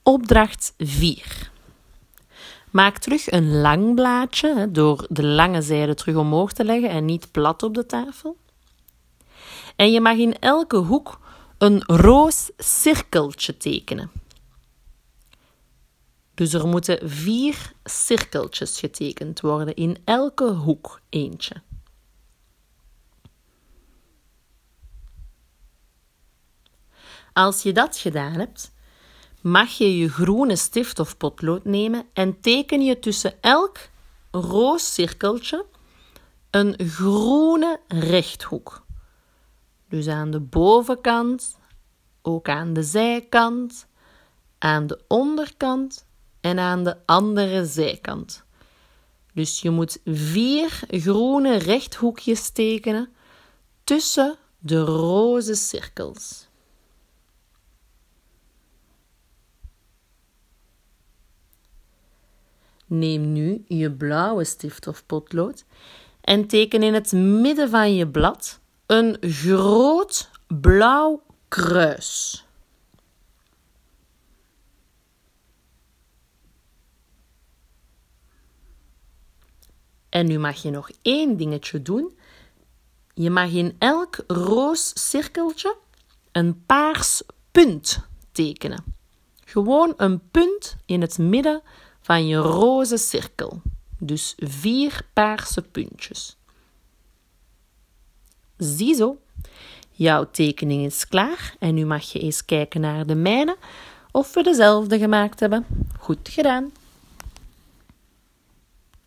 Opdracht 4. Maak terug een lang blaadje door de lange zijde terug omhoog te leggen en niet plat op de tafel. En je mag in elke hoek een roos cirkeltje tekenen. Dus er moeten 4 cirkeltjes getekend worden, in elke hoek eentje. Als je dat gedaan hebt, mag je je groene stift of potlood nemen en teken je tussen elk roos cirkeltje een groene rechthoek. Dus aan de bovenkant, ook aan de zijkant, aan de onderkant en aan de andere zijkant. Dus je moet 4 groene rechthoekjes tekenen tussen de roze cirkels. Neem nu je blauwe stift of potlood en teken in het midden van je blad een groot blauw kruis. En nu mag je nog 1 dingetje doen. Je mag in elk roos cirkeltje een paars punt tekenen. Gewoon een punt in het midden van je roze cirkel. Dus 4 paarse puntjes. Ziezo, jouw tekening is klaar en nu mag je eens kijken naar de mijne of we dezelfde gemaakt hebben. Goed gedaan!